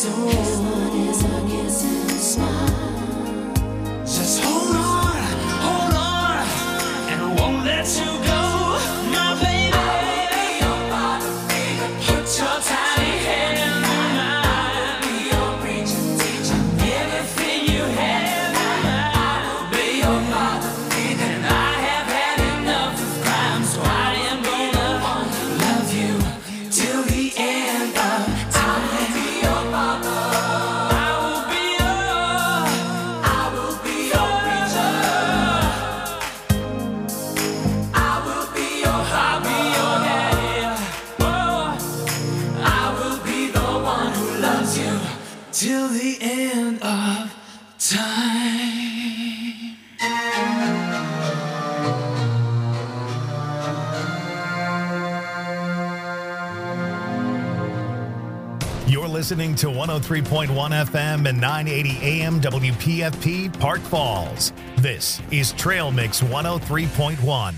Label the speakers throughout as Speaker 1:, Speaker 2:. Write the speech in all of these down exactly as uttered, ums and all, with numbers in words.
Speaker 1: Listening to one oh three point one F M and nine eighty A M W P F P Park Falls. This is Trail Mix one oh three point one.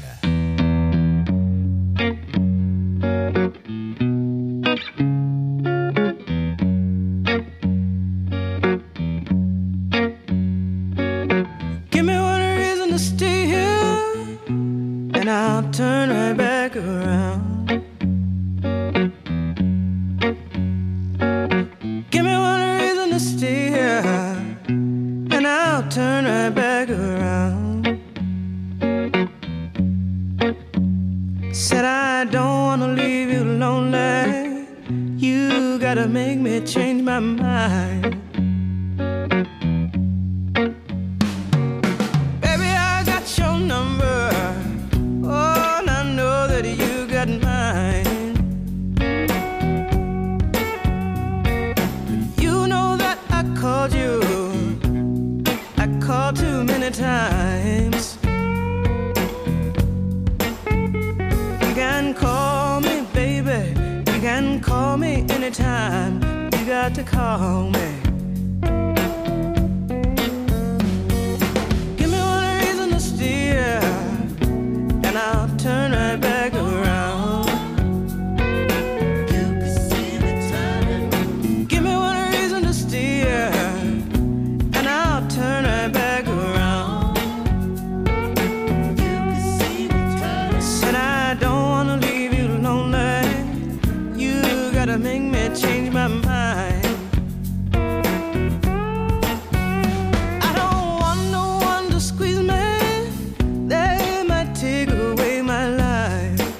Speaker 2: Give me one reason to stay here, and I'll turn right back around. Turn right back around. Said I don't wanna leave you lonely. You gotta make me change my mind. Baby, I got your number. Oh, and I know that you got mine. You know that I called you. Called too many times. You can call me, baby. You can call me anytime. You got to call me. Give me one reason to steer, and I'll turn right back around. You can see me turning. Give me one reason to steer, and I'll turn right back. Make me change my mind. I don't want no one to squeeze me. They might take away my life.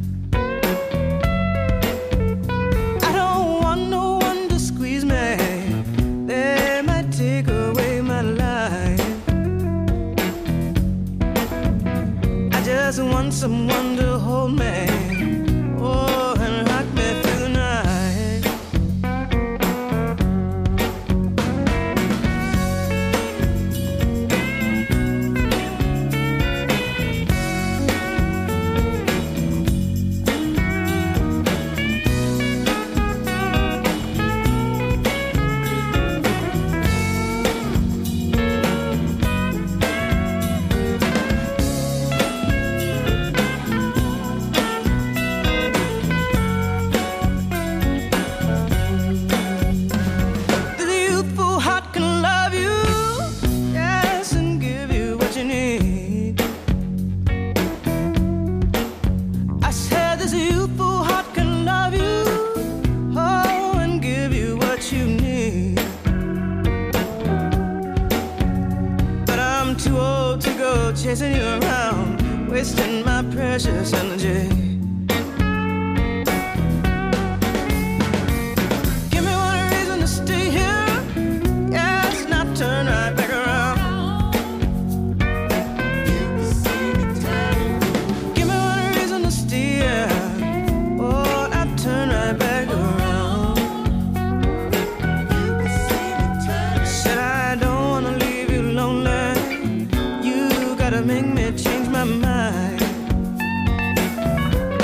Speaker 2: I don't want no one to squeeze me. They might take away my life. I just want someone to hold me. Oh, and rock me through the night. Chasing you around, wasting my precious energy. Give me one reason to stay here, yes, not turn right back around. Give me one reason to stay here, oh, not turn right back around. Said I don't wanna leave you lonely. Make me change my mind.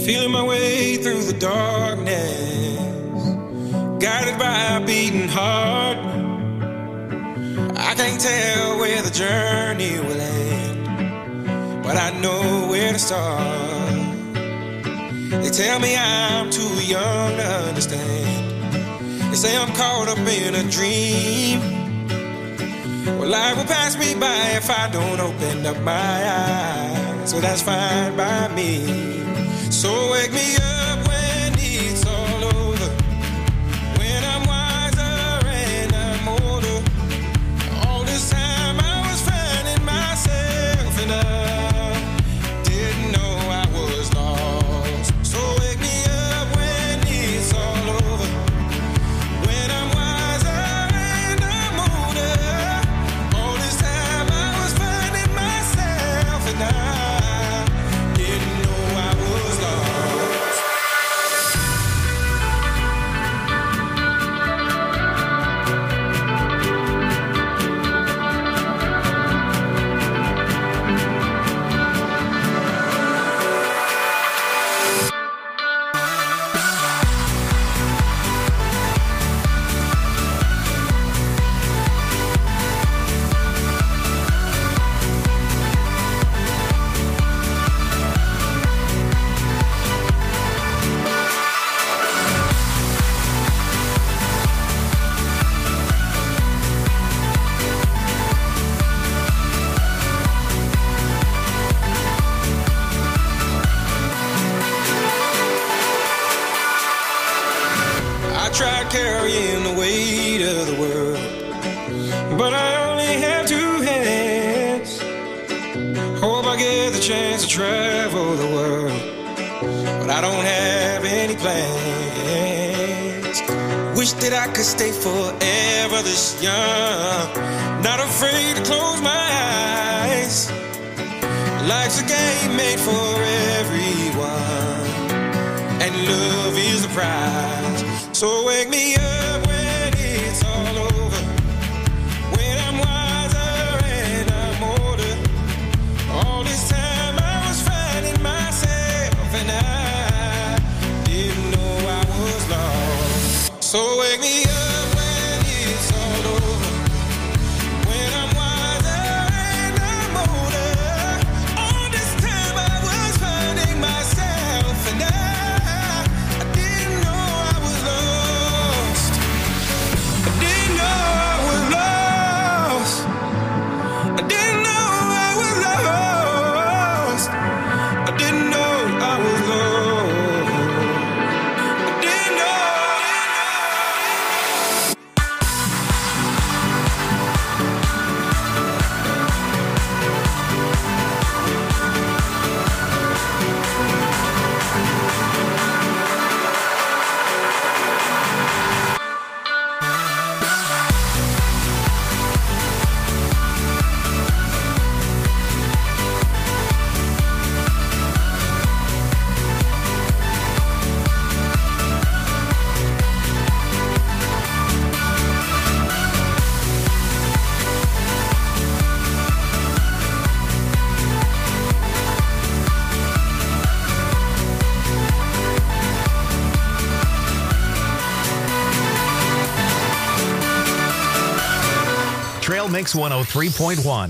Speaker 3: Feeling my way through the darkness, guided by a beating heart. I can't tell where the journey will end, but I know where to start. They tell me I'm too young to understand. They say I'm caught up in a dream. Well, life will pass me by if I don't open up my eyes. So that's fine by me. So wake me up when it's all over, when I'm wiser and I'm older. All this time I was finding myself and I didn't know I was lost. So wake me up when it's all over, when I'm wiser and I'm older. All this time I was finding myself and I didn't know I was lost. I tried carrying the weight of the world, but I only have two hands. Hope I get the chance to travel the world, but I don't have any plans. Wish that I could stay forever this young, not afraid to close my eyes. Life's a game made for everyone, and love is the prize. So wake me up when it's all over, when I'm wiser and I'm older. All this time I was finding myself and I didn't know I was lost. So wake me up when it's all over, when I'm wiser and I'm older. All this time I was finding myself and I
Speaker 1: Trail Mix one oh three point one.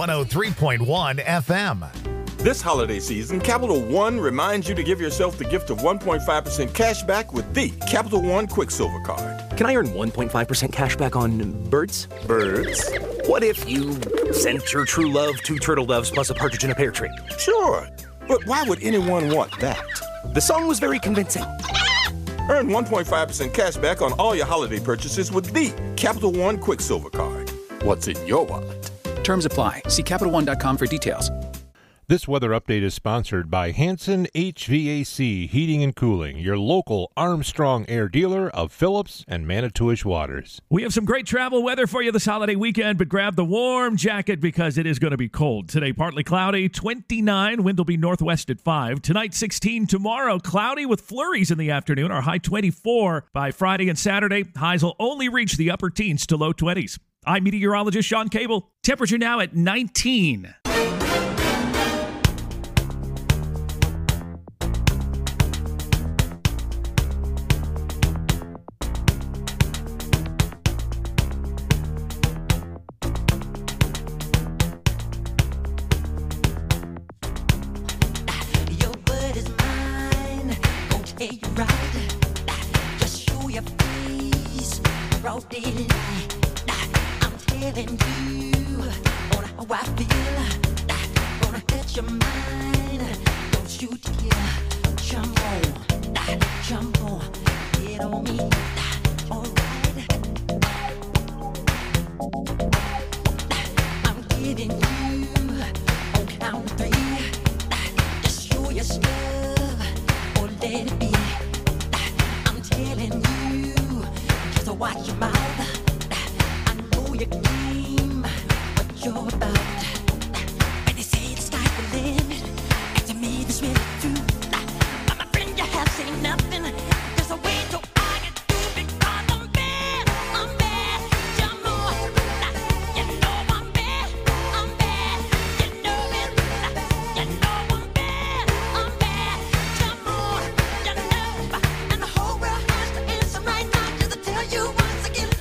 Speaker 1: one oh three point one F M.
Speaker 4: This holiday season, Capital One reminds you to give yourself the gift of one point five percent cash back with the Capital One Quicksilver Card.
Speaker 5: Can I earn one point five percent cash back on birds?
Speaker 4: Birds?
Speaker 5: What if you sent your true love two turtle doves plus a partridge in a pear tree?
Speaker 4: Sure, but why would anyone want that?
Speaker 5: The song was very convincing.
Speaker 4: Earn one point five percent cash back on all your holiday purchases with the Capital One Quicksilver Card. What's in your wallet?
Speaker 6: Terms apply. See Capital One dot com for details.
Speaker 7: This weather update is sponsored by Hanson H V A C Heating and Cooling, your local Armstrong Air dealer of Phillips and Manitowish Waters.
Speaker 8: We have some great travel weather for you this holiday weekend, but grab the warm jacket because it is going to be cold. Today, partly cloudy, twenty-nine. Wind will be northwest at five. Tonight, sixteen. Tomorrow, cloudy with flurries in the afternoon. Our high twenty-four. By Friday and Saturday, highs will only reach the upper teens to low twenties. I'm meteorologist Sean Cable. Temperature now at nineteen.
Speaker 9: Tell you once again.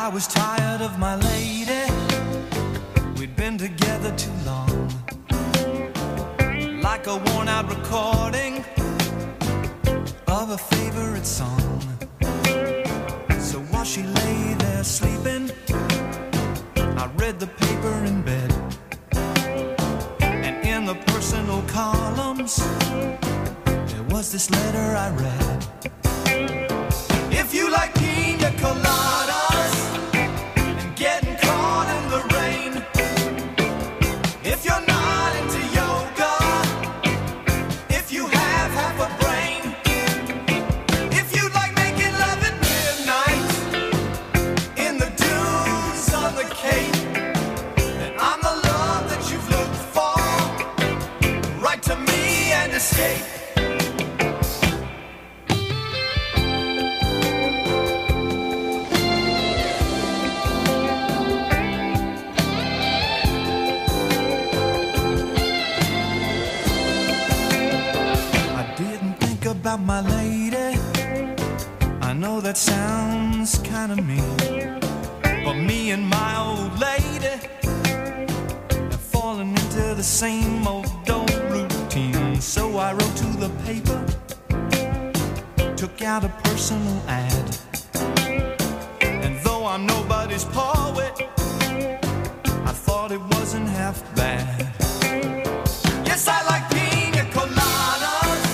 Speaker 2: I was tired of my lady. We'd been together too long, like a worn-out recording of a favorite song. So while she lay there sleeping, I read the paper in bed, and in the personal columns there was this letter I read. If you like pina coladas and getting caught in the rain, if you're not into yoga, if you have half a brain, if you like making love at midnight in the dunes on the Cape, then I'm the love that you've looked for. Write to me and escape. About my lady, I know that sounds kind of mean, but me and my old lady have fallen into the same old old routine. So I wrote to the paper, took out a personal ad, and though I'm nobody's poet, I thought it wasn't half bad. Yes, I like pina coladas,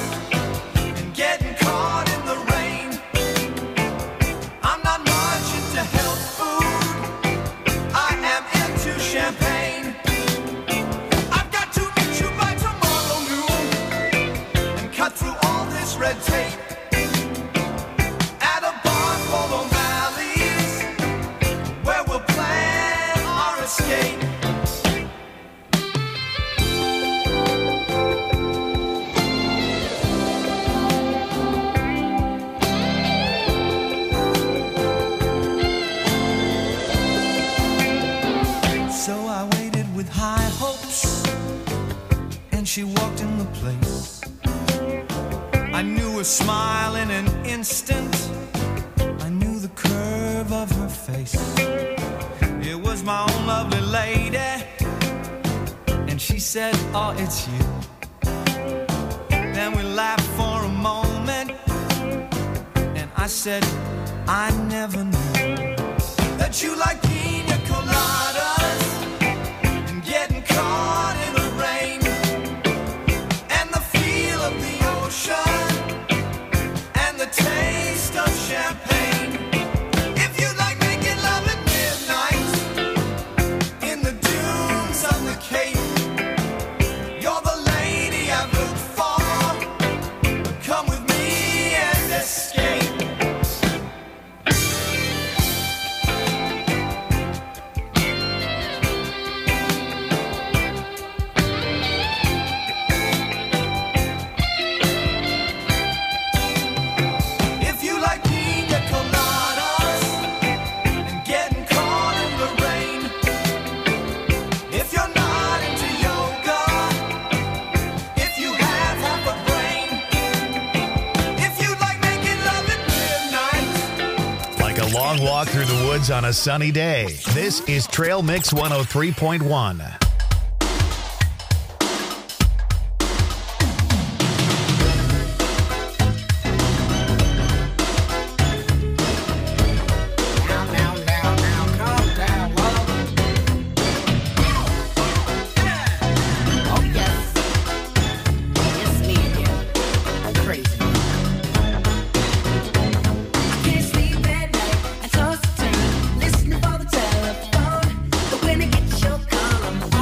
Speaker 2: champagne. I've got to meet you by tomorrow noon and cut through all this red tape at a bar called O'Malley's, where we'll plan our escape. She walked in the place. I knew her smile in an instant. I knew the curve of her face. It was my own lovely lady, and she said, oh, it's you. Then we laughed for a moment, and I said, I never knew that you like pina coladas and getting caught in the rain, and the taste of champagne. If you like making love at midnight in the dunes on the Cape, you're the lady I've looked for. Come with me and escape.
Speaker 1: Long walk through the woods on a sunny day. This is Trail Mix one oh three point one.
Speaker 9: Listening for the telephone, but when I get your call, I'm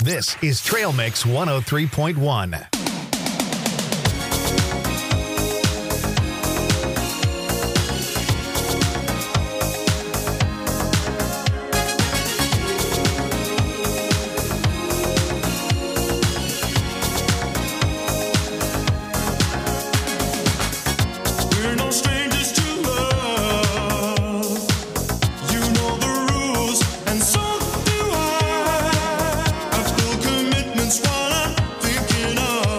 Speaker 1: This is Trail Mix one oh three point one.
Speaker 9: Commitments while I'm thinking of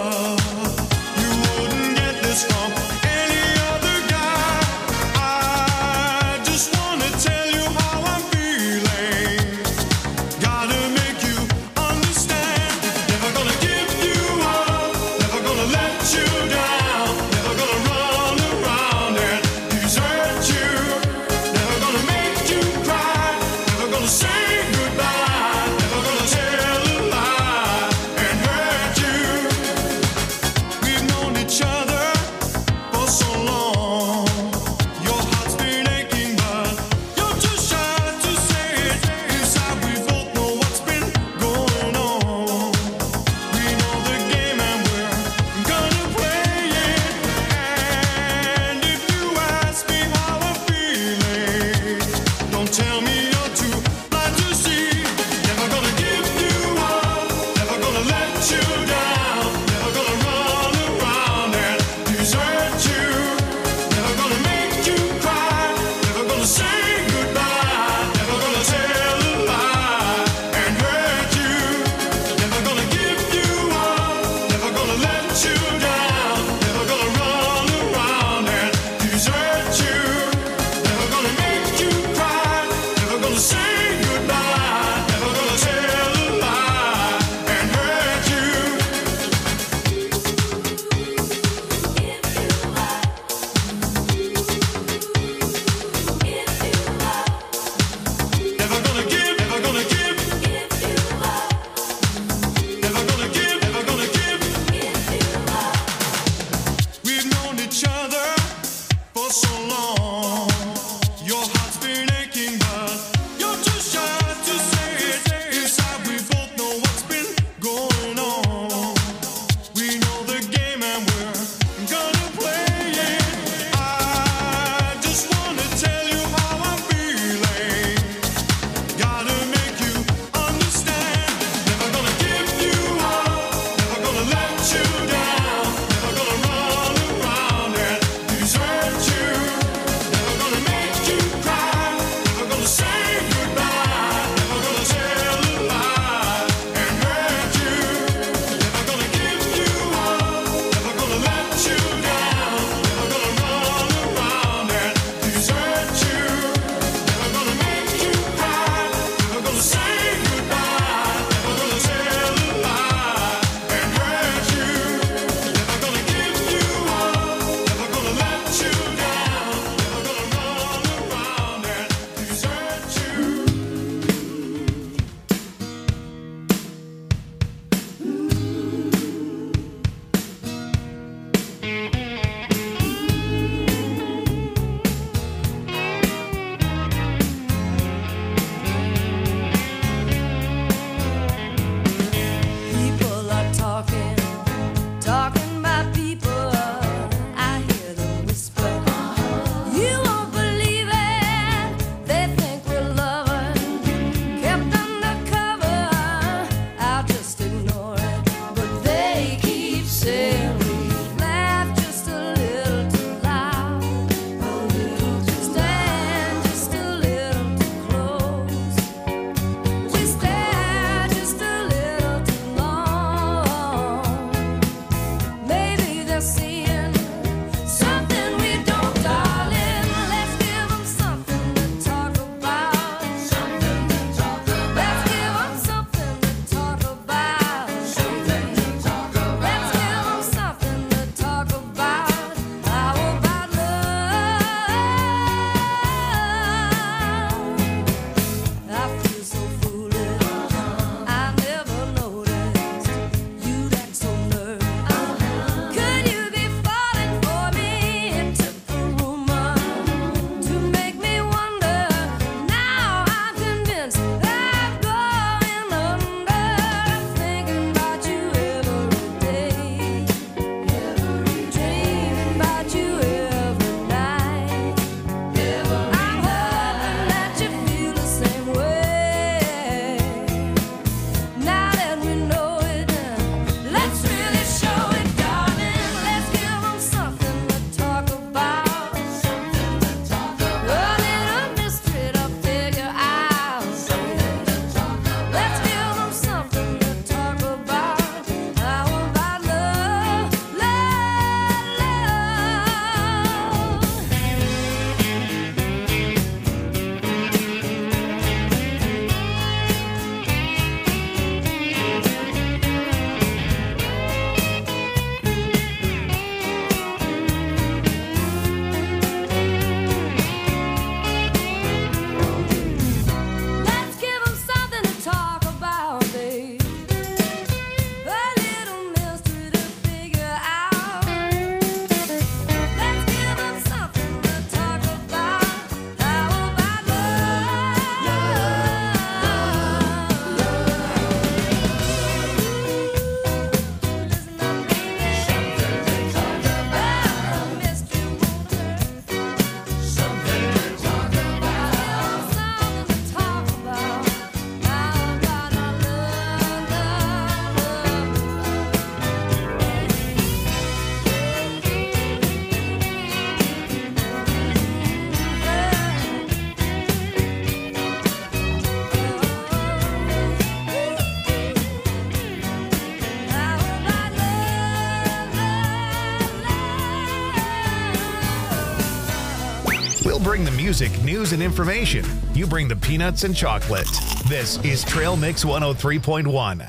Speaker 1: We'll bring the music, news, and information. You bring the peanuts and chocolate. This is Trail Mix one oh three point one.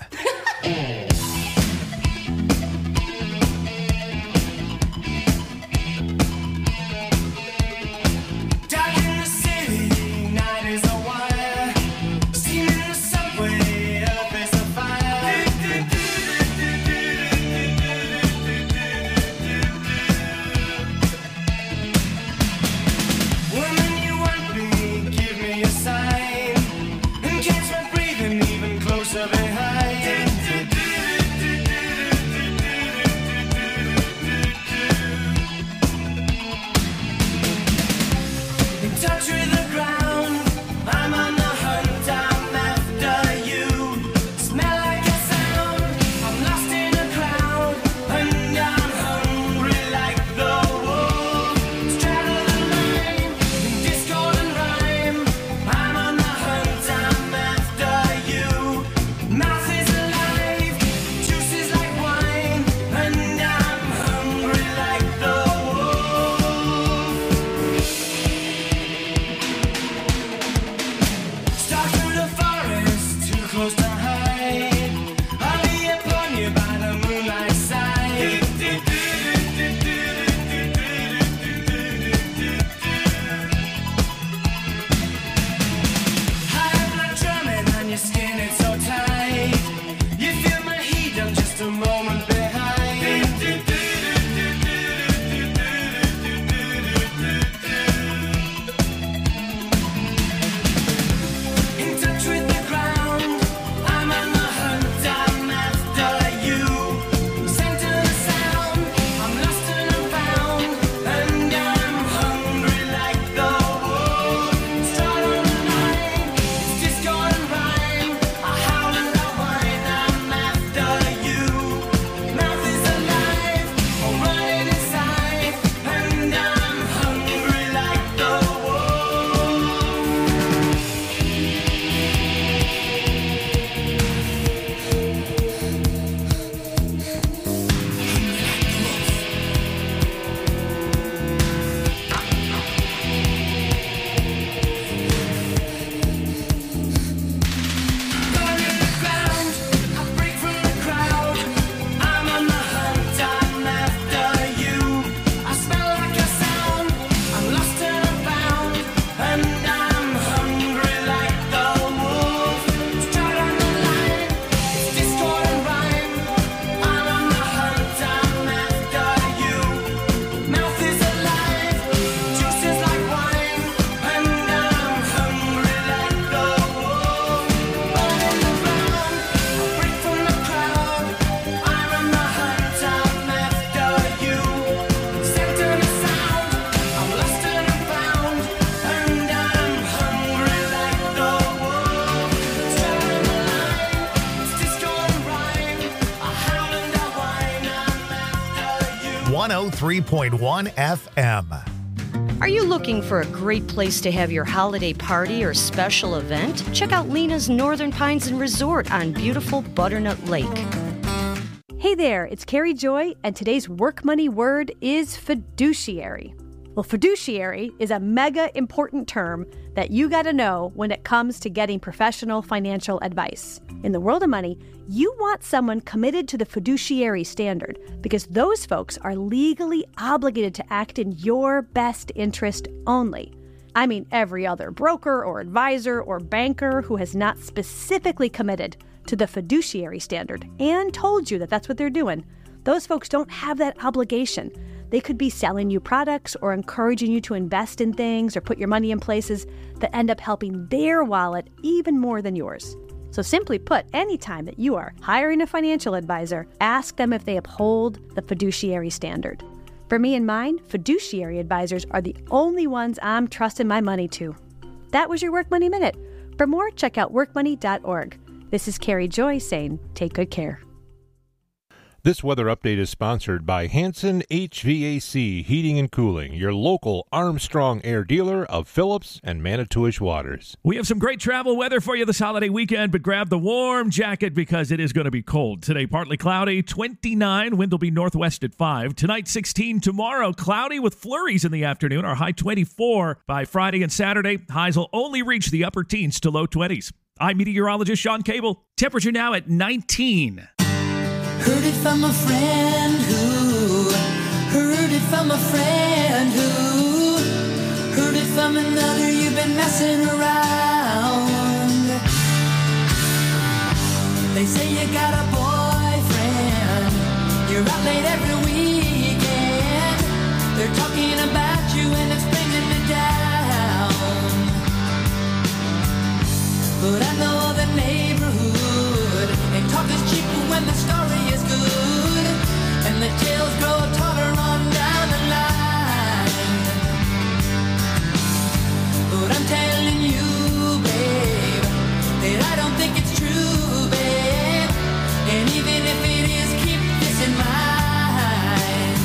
Speaker 1: one oh three point one F M.
Speaker 9: Are you looking for a great place to have your holiday party or special event? Check out Lena's Northern Pines and Resort on beautiful Butternut Lake.
Speaker 10: Hey there, it's Carrie Joy, and today's work money word is fiduciary. Well, fiduciary is a mega important term that you got to know when it comes to getting professional financial advice. In the world of money, you want someone committed to the fiduciary standard because those folks are legally obligated to act in your best interest only. I mean, every other broker or advisor or banker who has not specifically committed to the fiduciary standard and told you that that's what they're doing, those folks don't have that obligation. They could be selling you products or encouraging you to invest in things or put your money in places that end up helping their wallet even more than yours. So simply put, anytime that you are hiring a financial advisor, ask them if they uphold the fiduciary standard. For me and mine, fiduciary advisors are the only ones I'm trusting my money to. That was your Work Money Minute. For more, check out work money dot org. This is Carrie Joy saying, take good care.
Speaker 7: This weather update is sponsored by Hanson H V A C Heating and Cooling, your local Armstrong Air dealer of Phillips and Manitowish Waters.
Speaker 8: We have some great travel weather for you this holiday weekend, but grab the warm jacket because it is going to be cold. Today, partly cloudy, twenty-nine. Wind will be northwest at five. Tonight, sixteen. Tomorrow, cloudy with flurries in the afternoon. Our high twenty-four. By Friday and Saturday, highs will only reach the upper teens to low twenties. I'm meteorologist Sean Cable. Temperature now at nineteen.
Speaker 2: Heard it from a friend who, heard it from a friend who, heard it from another, you've been messing around. They say you got a boyfriend, you're out late every weekend. They're talking about you and it's bringing me down. But I know the neighborhood, and talk is cheap when the story is good, and the tales grow taller on down the line. But I'm telling you, babe, that I don't think it's true, babe. And even if it is, keep this in mind.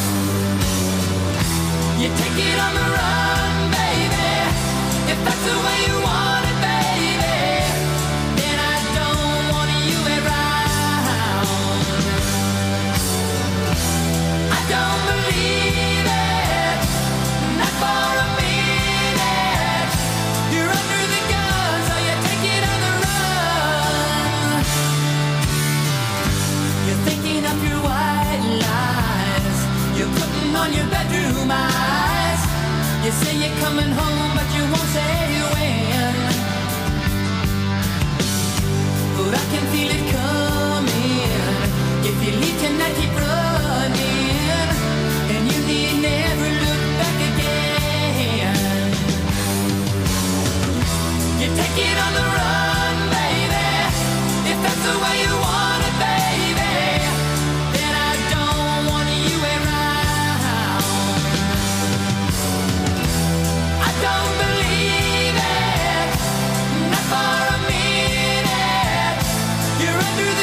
Speaker 2: You take it on the run, baby, if that's the way you want it, baby. Then I don't want you around. I don't believe it, not for a minute. You're under the gun, so you take it on the run. You're thinking of your white lies, you're putting on your bedroom eyes. You say you're coming home, but you won't say when. But I can feel it coming. If you leave tonight, keep running, and you need never look back again. You take it on the run, baby, if that's the way you want it, baby. Then I don't want you around. I don't believe it, not for a minute. You're under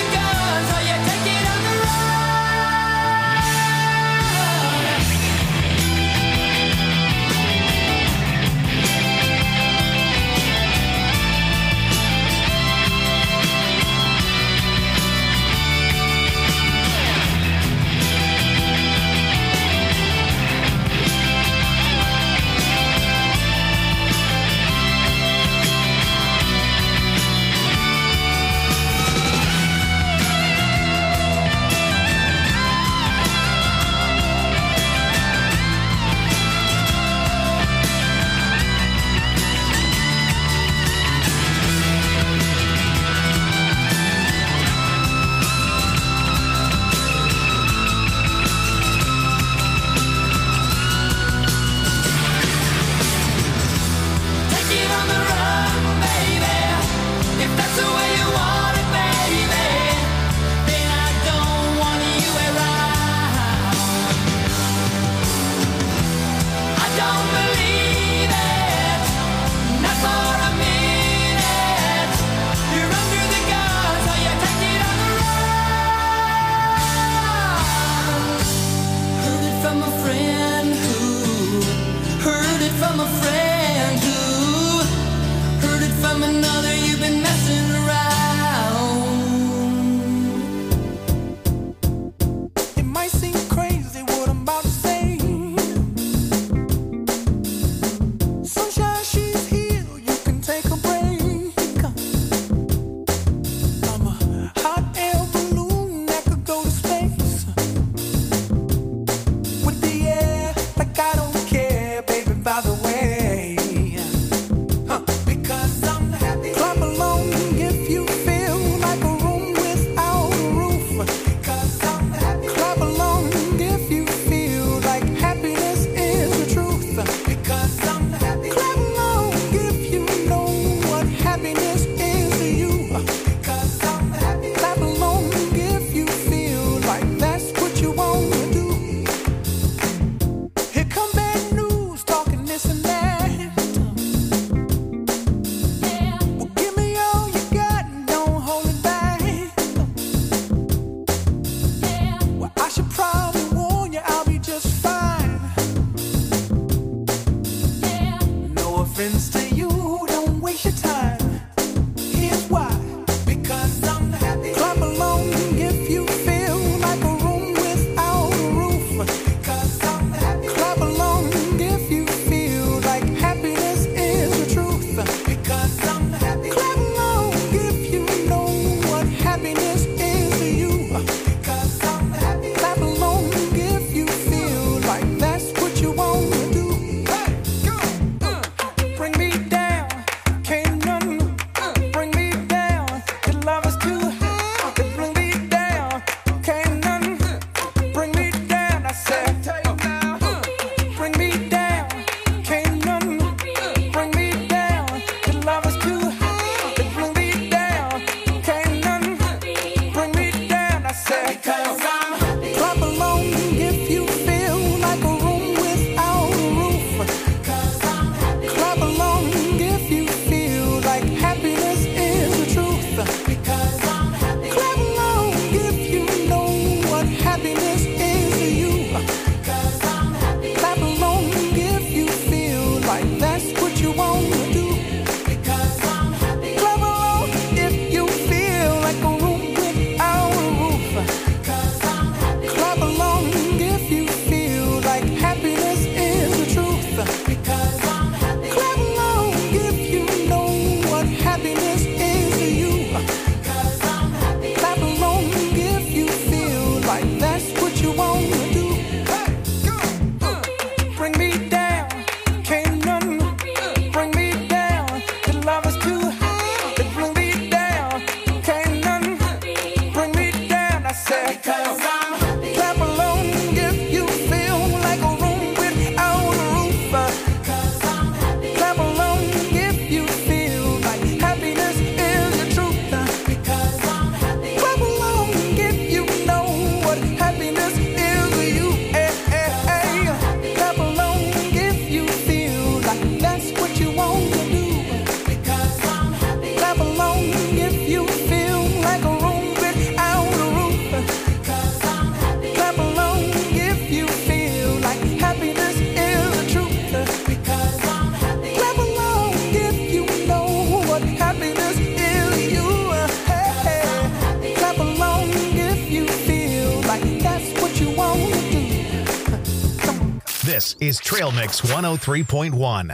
Speaker 2: say, because I'm happy. Clap along if you feel like a room without a roof. Because I'm happy. Clap along if you feel like happiness is the truth. Because I'm happy. Clap along if you know what happiness is to you. Hey, hey, hey. Clap along if you feel like that's what you want to do. Because I'm happy. Clap along if you feel like a room without a roof. Because I'm happy. Clap along if you feel like happiness is the truth. Because I'm happy. Clap along if you know what happiness is to you. Hey, hey. Clap along if you feel like that's what you want to do.
Speaker 1: This is Trail Mix one oh three point one.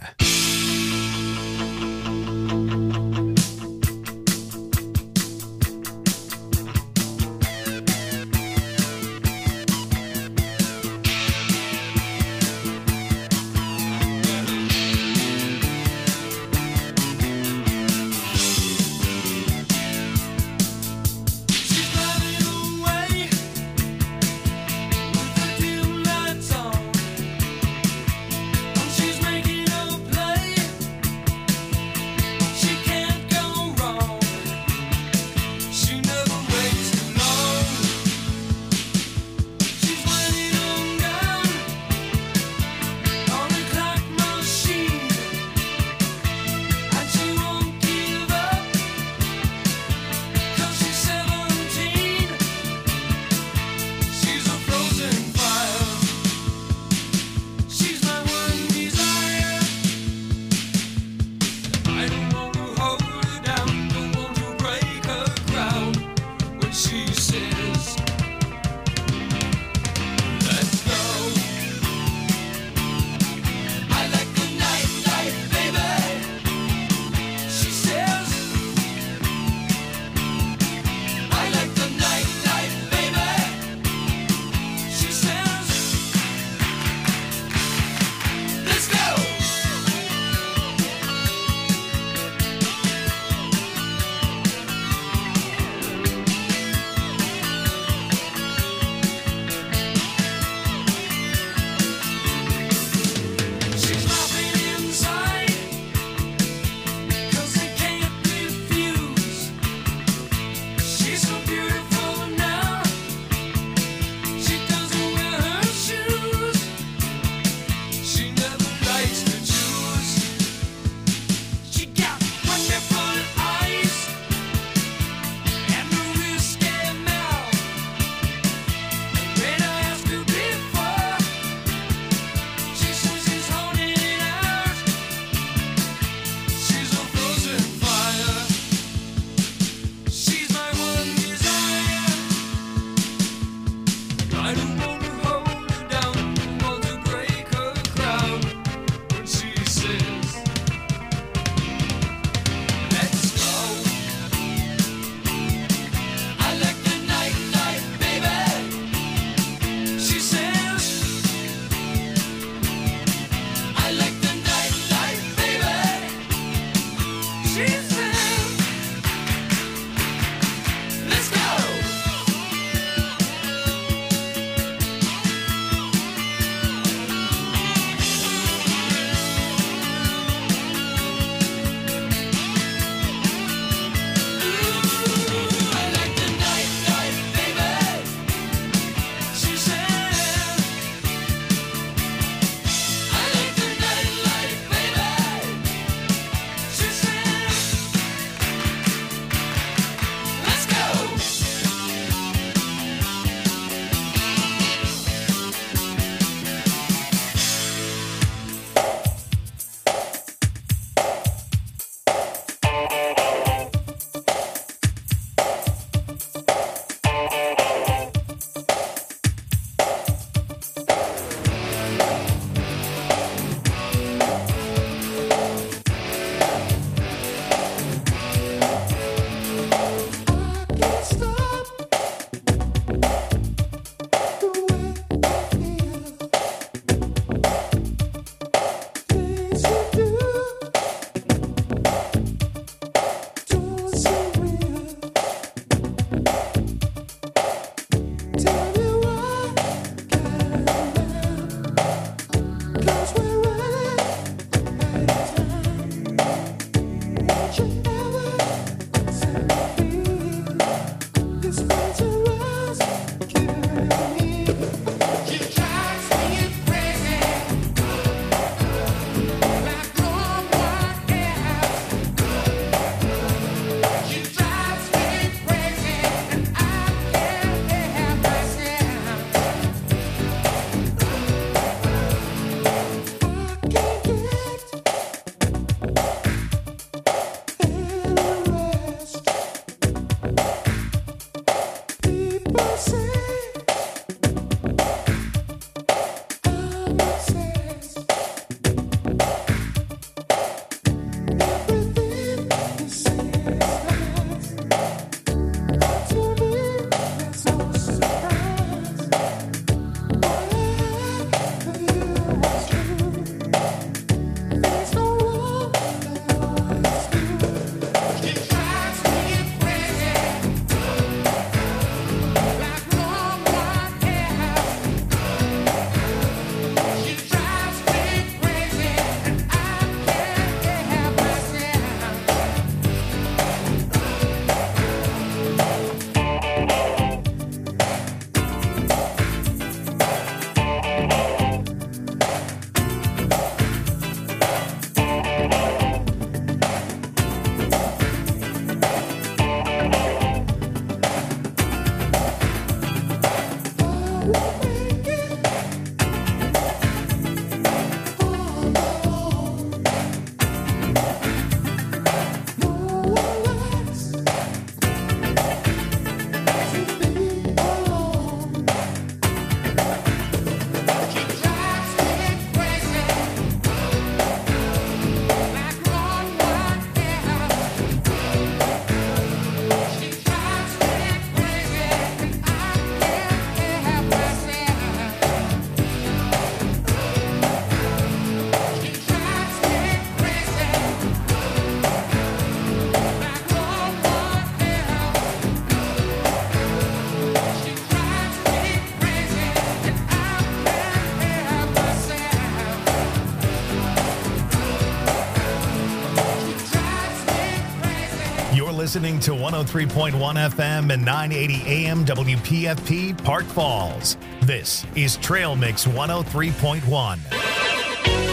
Speaker 2: She's driving away with the dim lights on. She's making a plan.
Speaker 1: Listening to one oh three point one F M and nine eighty A M W P F P Park Falls. This is Trail Mix one oh three point one.